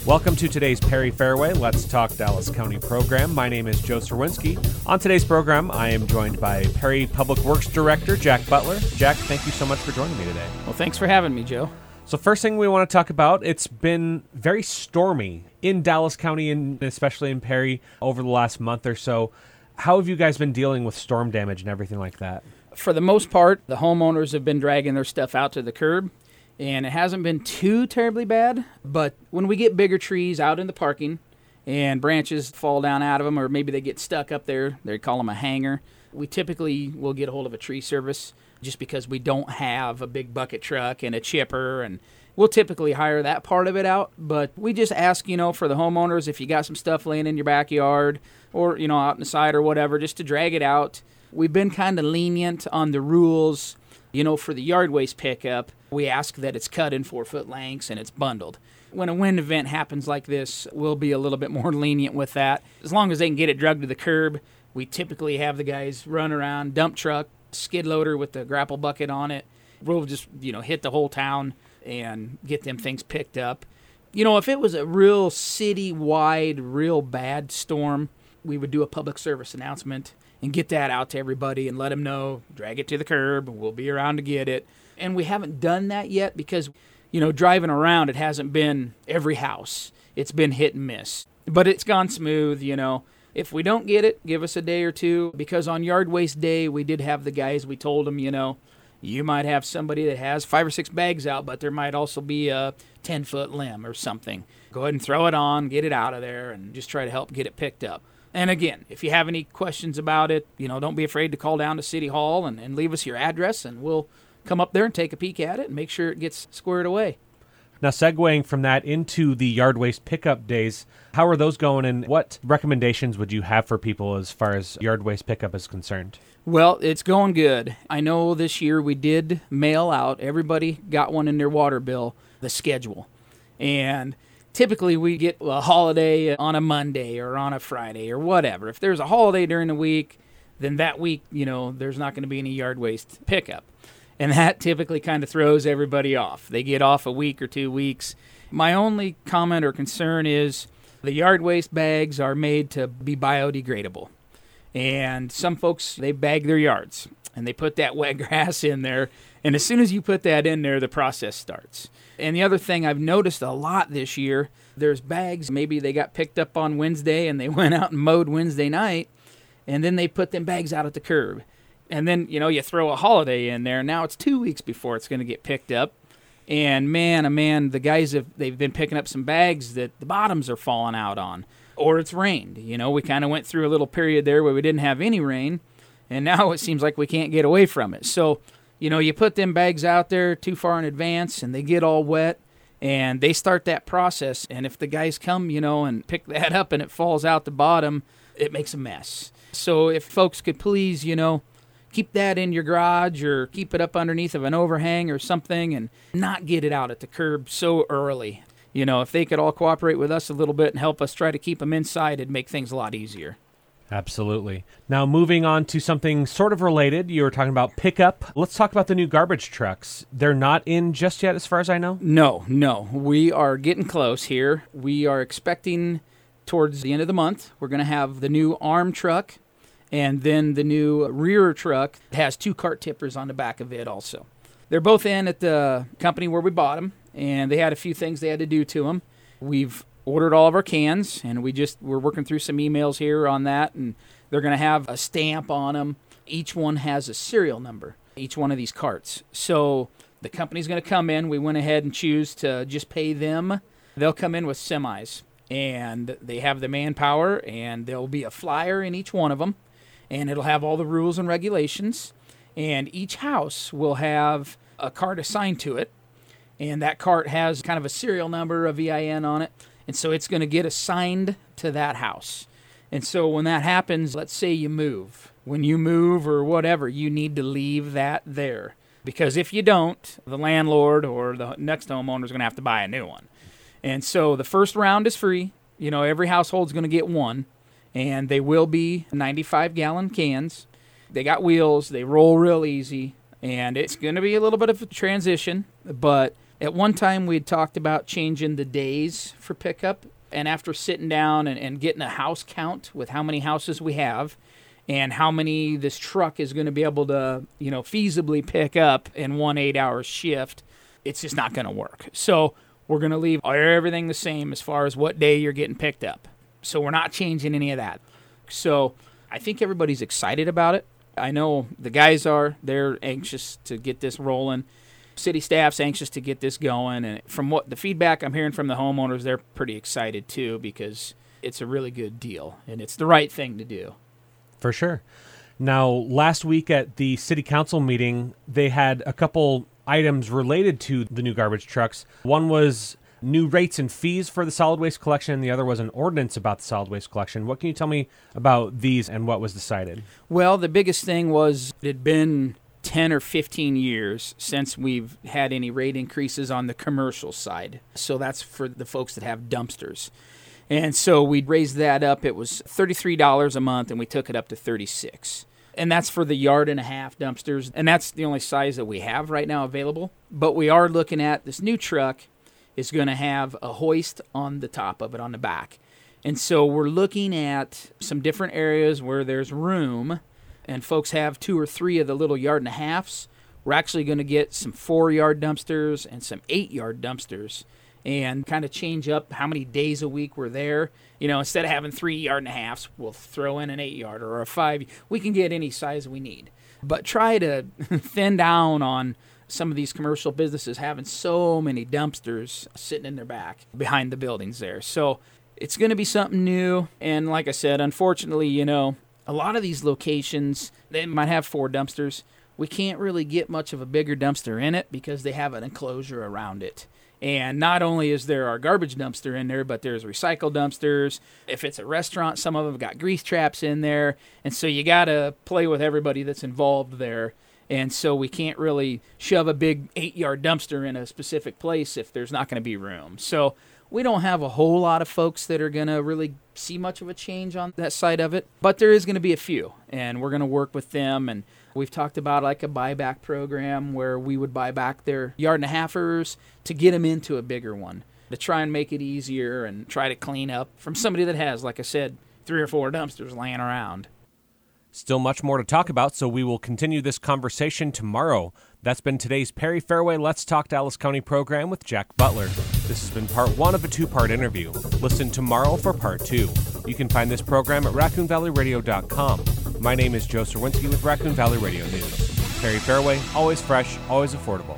Welcome to today's Perry Fairway Let's Talk Dallas County program. My name is Joe Serwinski. On today's program, I am joined by Perry Public Works Director Jack Butler. Jack, thank you so much for joining me today. Well, thanks for having me, Joe. So first thing we want to talk about, it's been very stormy in Dallas County and especially in Perry over the last month or so. How have you guys been dealing with storm damage and everything like that? For the most part, the homeowners have been dragging their stuff out to the curb, and it hasn't been too terribly bad. But when we get bigger trees out in the parking and branches fall down out of them, or maybe they get stuck up there, they call them a hanger, we typically will get a hold of a tree service just because we don't have a big bucket truck and a chipper, and we'll typically hire that part of it out. But we just ask, for the homeowners, if you got some stuff laying in your backyard or, out in the side or whatever, just to drag it out. We've been kind of lenient on the rules. For the yard waste pickup, we ask that it's cut in 4-foot lengths and it's bundled. When a wind event happens like this, we'll be a little bit more lenient with that. As long as they can get it dragged to the curb, we typically have the guys run around, dump truck, skid loader with the grapple bucket on it. We'll just, hit the whole town and get them things picked up. If it was a real city-wide, real bad storm, we would do a public service announcement and get that out to everybody and let them know, drag it to the curb, we'll be around to get it. And we haven't done that yet because, driving around, it hasn't been every house. It's been hit and miss. But it's gone smooth, If we don't get it, give us a day or two, because on Yard Waste Day, we did have the guys, we told them, you might have somebody that has 5 or 6 bags out, but there might also be a 10-foot limb or something. Go ahead and throw it on, get it out of there, and just try to help get it picked up. And again, if you have any questions about it, don't be afraid to call down to City Hall and leave us your address, and we'll come up there and take a peek at it and make sure it gets squared away. Now, segueing from that into the yard waste pickup days, how are those going, and what recommendations would you have for people as far as yard waste pickup is concerned? Well, it's going good. I know this year we did mail out, everybody got one in their water bill, the schedule. And typically we get a holiday on a Monday or on a Friday or whatever. If there's a holiday during the week, then that week, there's not going to be any yard waste pickup. And that typically kind of throws everybody off. They get off a week or 2 weeks. My only comment or concern is the yard waste bags are made to be biodegradable. And some folks, they bag their yards, and they put that wet grass in there. And as soon as you put that in there, the process starts. And the other thing I've noticed a lot this year, there's bags, maybe they got picked up on Wednesday, and they went out and mowed Wednesday night, and then they put them bags out at the curb. And then, you throw a holiday in there. Now it's 2 weeks before it's going to get picked up. And man, oh man, the guys, they've been picking up some bags that the bottoms are falling out on. Or it's rained. We kind of went through a little period there where we didn't have any rain. And now it seems like we can't get away from it. So, you put them bags out there too far in advance and they get all wet. And they start that process. And if the guys come, and pick that up and it falls out the bottom, it makes a mess. So if folks could please, keep that in your garage or keep it up underneath of an overhang or something and not get it out at the curb so early. If they could all cooperate with us a little bit and help us try to keep them inside, it'd make things a lot easier. Absolutely. Now, moving on to something sort of related, you were talking about pickup. Let's talk about the new garbage trucks. They're not in just yet, as far as I know? No. We are getting close here. We are expecting towards the end of the month, we're going to have the new arm truck. And then the new rear truck has 2 cart tippers on the back of it also. They're both in at the company where we bought them, and they had a few things they had to do to them. We've ordered all of our cans, and we're working through some emails here on that, and they're going to have a stamp on them. Each one has a serial number, each one of these carts. So the company's going to come in. We went ahead and choose to just pay them. They'll come in with semis, and they have the manpower, and there'll be a flyer in each one of them. And it'll have all the rules and regulations. And each house will have a cart assigned to it. And that cart has kind of a serial number, a VIN on it. And so it's going to get assigned to that house. And so when that happens, let's say you move. When you move or whatever, you need to leave that there. Because if you don't, the landlord or the next homeowner is going to have to buy a new one. And so the first round is free. Every household's going to get one. And they will be 95-gallon cans. They got wheels. They roll real easy. And it's going to be a little bit of a transition. But At one time, we'd talked about changing the days for pickup. And after sitting down and getting a house count with how many houses we have and how many this truck is going to be able to, feasibly pick up in 1 8-hour shift, it's just not going to work. So we're going to leave everything the same as far as what day you're getting picked up. So we're not changing any of that. So I think everybody's excited about it. I know the guys are. They're anxious to get this rolling. City staff's anxious to get this going. And from what the feedback I'm hearing from the homeowners, they're pretty excited too because it's a really good deal and it's the right thing to do. For sure. Now, last week at the city council meeting, they had a couple items related to the new garbage trucks. One was new rates and fees for the solid waste collection, and the other was an ordinance about the solid waste collection. What can you tell me about these and what was decided? Well, the biggest thing was it had been 10 or 15 years since we've had any rate increases on the commercial side. So that's for the folks that have dumpsters. And so we raised that up. It was $33 a month, and we took it up to $36. And that's for the 1.5 yard dumpsters. And that's the only size that we have right now available. But we are looking at this new truck is going to have a hoist on the top of it, on the back. And so we're looking at some different areas where there's room and folks have 2 or 3 of the little 1.5 yards. We're actually going to get some 4-yard dumpsters and some 8-yard dumpsters and kind of change up how many days a week we're there. Instead of having 3 1.5 yards, we'll throw in an 8-yard or a 5. We can get any size we need. But try to thin down on some of these commercial businesses having so many dumpsters sitting in their back behind the buildings there. So it's going to be something new. And like I said, unfortunately, a lot of these locations, they might have 4 dumpsters. We can't really get much of a bigger dumpster in it because they have an enclosure around it. And not only is there our garbage dumpster in there, but there's recycle dumpsters. If it's a restaurant, some of them have got grease traps in there. And so you got to play with everybody that's involved there. And so we can't really shove a big 8-yard dumpster in a specific place if there's not going to be room. So we don't have a whole lot of folks that are going to really see much of a change on that side of it. But there is going to be a few, and we're going to work with them. And we've talked about like a buyback program where we would buy back their 1.5 yarders to get them into a bigger one, to try and make it easier and try to clean up from somebody that has, like I said, 3 or 4 dumpsters laying around. Still much more to talk about, so we will continue this conversation tomorrow. That's been today's Perry Fairway Let's Talk Dallas County program with Jack Butler. This has been part 1 of a 2-part interview. Listen tomorrow for part 2. You can find this program at RaccoonValleyRadio.com. My name is Joe Serwinski with Raccoon Valley Radio News. Perry Fairway, always fresh, always affordable.